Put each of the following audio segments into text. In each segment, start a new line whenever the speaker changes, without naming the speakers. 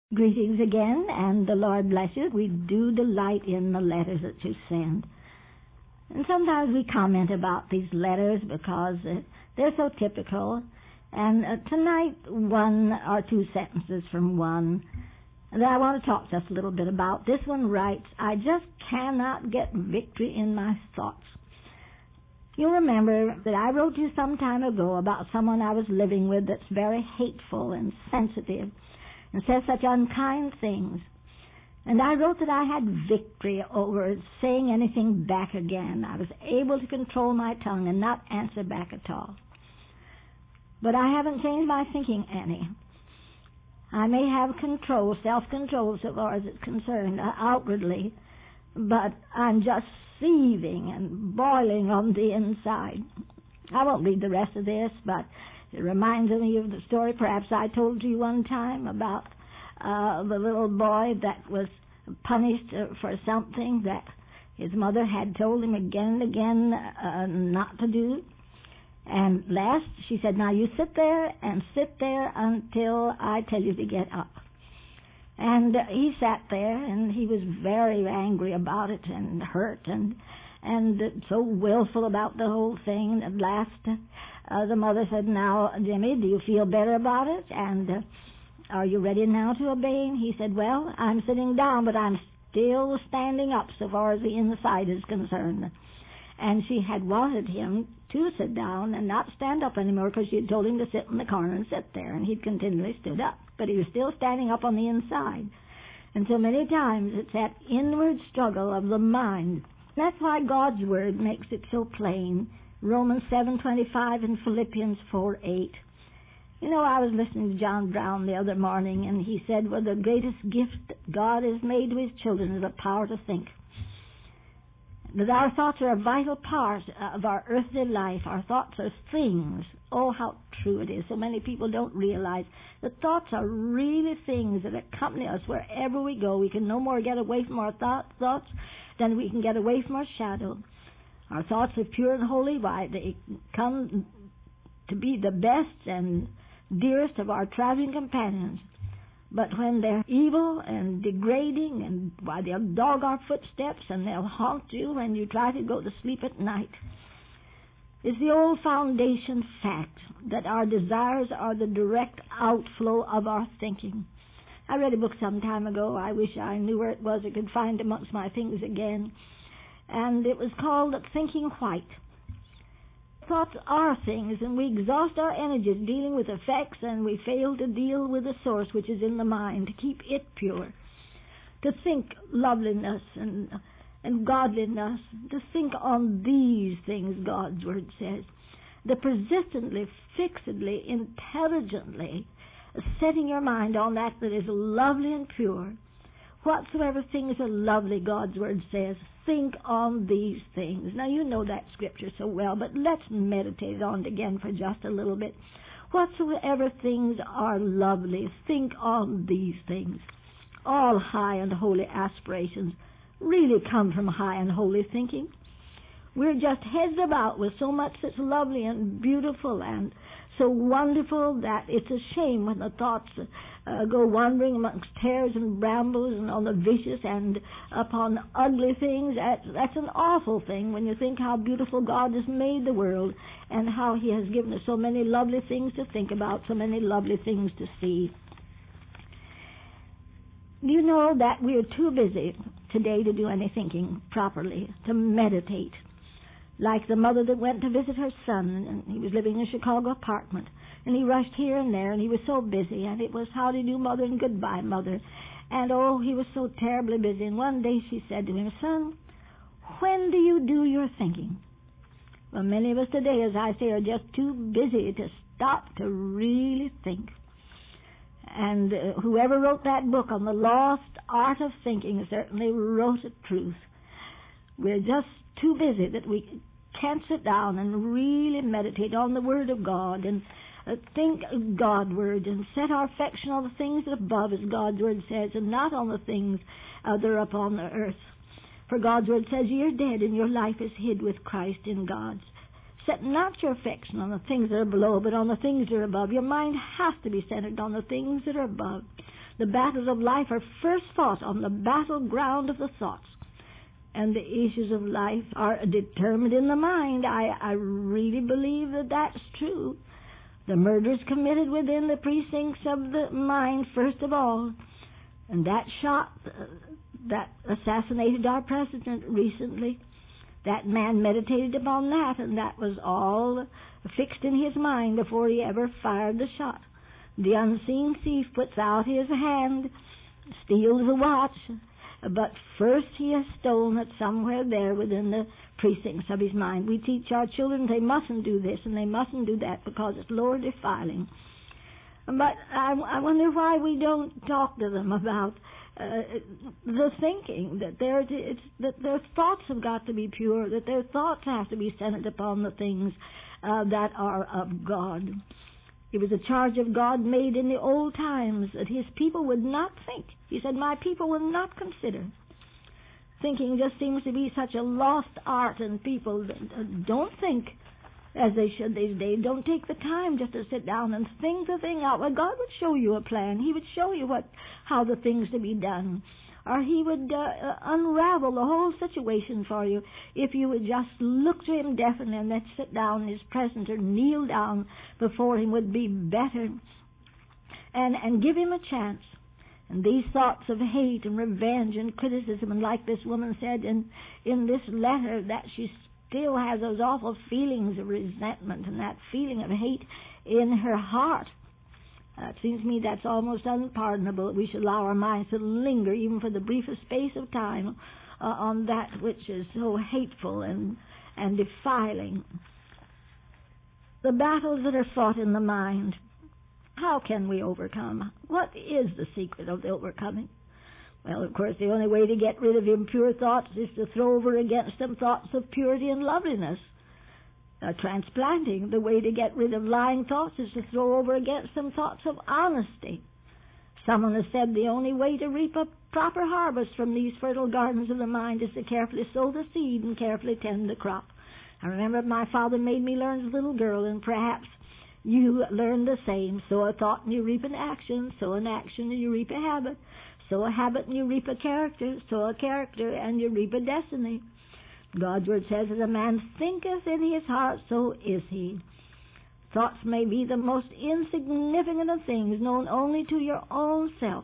Greetings again, and the Lord bless you. We do delight in the letters that you send. And sometimes we comment about these letters because they're so typical. And tonight, one or two sentences from one that I want to talk just a little bit about. This one writes, I just cannot get victory in my thoughts. You'll remember that I wrote you some time ago about someone I was living with that's very hateful and sensitive and says such unkind things. And I wrote that I had victory over saying anything back again. I was able to control my tongue and not answer back at all. But I haven't changed my thinking any. I may have control, self-control so far as it's concerned, outwardly, but I'm just seething and boiling on the inside. I won't read the rest of this, but it reminds me of the story perhaps I told you one time about the little boy that was punished for something that his mother had told him again and again not to do. And last, she said, now you sit there until I tell you to get up. And he sat there, and he was very angry about it and hurt and so willful about the whole thing. And at last, the mother said, now, Jimmy, do you feel better about it? And are you ready now to obey? And he said, well, I'm sitting down, but I'm still standing up so far as the inside is concerned. And she had wanted him to sit down and not stand up anymore because she had told him to sit in the corner and sit there, and he'd continually stood up. But he was still standing up on the inside. And so many times it's that inward struggle of the mind. That's why God's Word makes it so plain. Romans 7:25 and Philippians 4:8. You know, I was listening to John Brown the other morning, and he said, well, the greatest gift that God has made to His children is the power to think. That our thoughts are a vital part of our earthly life. Our thoughts are things. Oh, how true it is. So many people don't realize that thoughts are really things that accompany us wherever we go. We can no more get away from our thoughts than we can get away from our shadow. Our thoughts are pure and holy. Why? They come to be the best and dearest of our traveling companions. But when they're evil and degrading, and why, they'll dog our footsteps and they'll haunt you when you try to go to sleep at night. It's the old foundation fact that our desires are the direct outflow of our thinking. I read a book some time ago. I wish I knew where it was. I could find it amongst my things again. And it was called Thinking White. Thoughts are things, and we exhaust our energies dealing with effects, and we fail to deal with the source which is in the mind, to keep it pure. To think loveliness and godliness, to think on these things, God's Word says. The persistently, fixedly, intelligently setting your mind on that is lovely and pure. Whatsoever things are lovely, God's Word says, think on these things. Now, you know that scripture so well, but let's meditate on it again for just a little bit. Whatsoever things are lovely, think on these things. All high and holy aspirations really come from high and holy thinking. We're just heads about with so much that's lovely and beautiful and so wonderful that it's a shame when the thoughts go wandering amongst tares and brambles and on the vicious and upon ugly things. That's an awful thing when you think how beautiful God has made the world and how He has given us so many lovely things to think about, so many lovely things to see. Do you know that we're too busy today to do any thinking properly, to meditate? Like the mother that went to visit her son, and he was living in a Chicago apartment, and he rushed here and there, and he was so busy, and it was how do you do, mother, and goodbye, mother. And oh, he was so terribly busy. And one day she said to him, son, when do you do your thinking? Well, many of us today, as I say, are just too busy to stop to really think. And whoever wrote that book on the lost art of thinking certainly wrote the truth. We're just too busy that we can't sit down and really meditate on the Word of God and think Godward and set our affection on the things that are above, as God's Word says, and not on the things that are upon the earth. For God's Word says, you're dead and your life is hid with Christ in God. Set not your affection on the things that are below, but on the things that are above. Your mind has to be centered on the things that are above. The battles of life are first fought on the battleground of the thoughts. And the issues of life are determined in the mind. I really believe that that's true. The murders committed within the precincts of the mind, first of all. And that shot that assassinated our president recently, that man meditated upon that, and that was all fixed in his mind before he ever fired the shot. The unseen thief puts out his hand, steals a watch, but first he has stolen it somewhere there within the precincts of his mind. We teach our children they mustn't do this and they mustn't do that because it's Lord defiling. But I wonder why we don't talk to them about the thinking, that their thoughts have got to be pure, that their thoughts have to be centered upon the things that are of God. It was a charge of God made in the old times that his people would not think. He said, my people will not consider. Thinking just seems to be such a lost art, and people don't think as they should these days. Don't take the time just to sit down and think the thing out. Well, God would show you a plan. He would show you how the things to be done. Or he would unravel the whole situation for you if you would just look to him definitely and then sit down in his presence or kneel down before him would be better. And give him a chance. And these thoughts of hate and revenge and criticism, and like this woman said in this letter, that she still has those awful feelings of resentment and that feeling of hate in her heart. It seems to me that's almost unpardonable. We should allow our minds to linger even for the briefest space of time on that which is so hateful and defiling. The battles that are fought in the mind, how can we overcome? What is the secret of the overcoming? Well, of course, the only way to get rid of impure thoughts is to throw over against them thoughts of purity and loveliness. Transplanting, the way to get rid of lying thoughts is to throw over against them thoughts of honesty. Someone has said the only way to reap a proper harvest from these fertile gardens of the mind is to carefully sow the seed and carefully tend the crop. I remember my father made me learn as a little girl, and perhaps you learn the same. Sow a thought and you reap an action. Sow an action and you reap a habit. Sow a habit and you reap a character. Sow a character and you reap a destiny. God's word says, as a man thinketh in his heart, so is he. Thoughts may be the most insignificant of things, known only to your own self.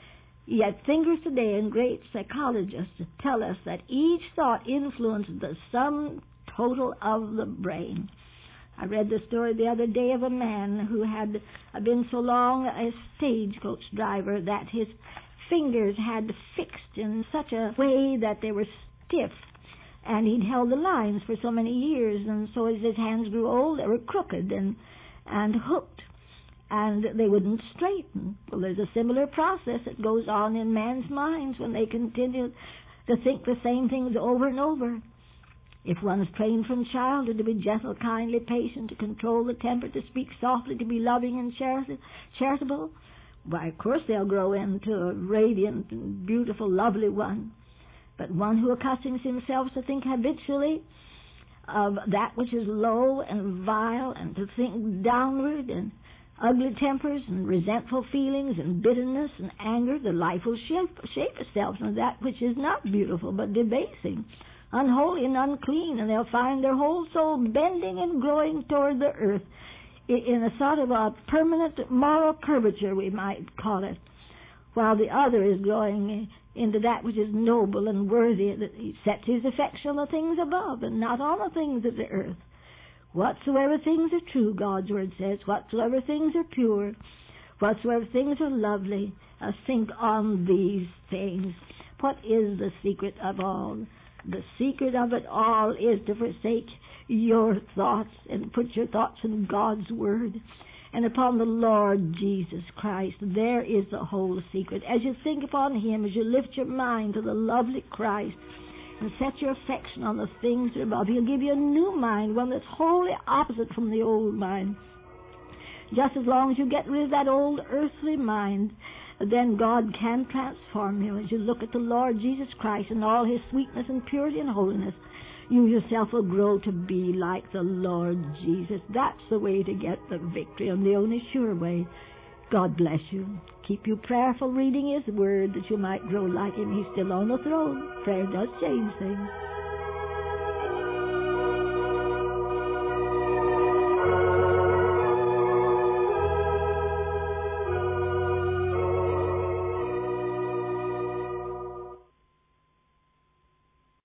Yet thinkers today and great psychologists tell us that each thought influences the sum total of the brain. I read the story the other day of a man who had been so long a stagecoach driver that his fingers had fixed in such a way that they were stiff. And he'd held the lines for so many years, and so as his hands grew old, they were crooked and hooked, and they wouldn't straighten. Well, there's a similar process that goes on in man's minds when they continue to think the same things over and over. If one is trained from childhood to be gentle, kindly, patient, to control the temper, to speak softly, to be loving and charitable, why, of course they'll grow into a radiant and beautiful, lovely one. But one who accustoms himself to think habitually of that which is low and vile, and to think downward, and ugly tempers and resentful feelings and bitterness and anger, the life will shape itself into that which is not beautiful but debasing, unholy and unclean, and they'll find their whole soul bending and growing toward the earth in a sort of a permanent moral curvature, we might call it, while the other is growing into that which is noble and worthy, that he sets his affection on the things above and not on the things of the earth. Whatsoever things are true, God's word says, whatsoever things are pure, whatsoever things are lovely, think on these things. What is the secret of all? The secret of it all is to forsake your thoughts and put your thoughts in God's word and upon the Lord Jesus Christ. There is the whole secret. As you think upon him, as you lift your mind to the lovely Christ and set your affection on the things above, he'll give you a new mind, one that's wholly opposite from the old mind. Just as long as you get rid of that old earthly mind, then God can transform you. As you look at the Lord Jesus Christ and all his sweetness and purity and holiness, you yourself will grow to be like the Lord Jesus. That's the way to get the victory, and the only sure way. God bless you. Keep you prayerful, reading His Word, that you might grow like Him. He's still on the throne. Prayer does change things.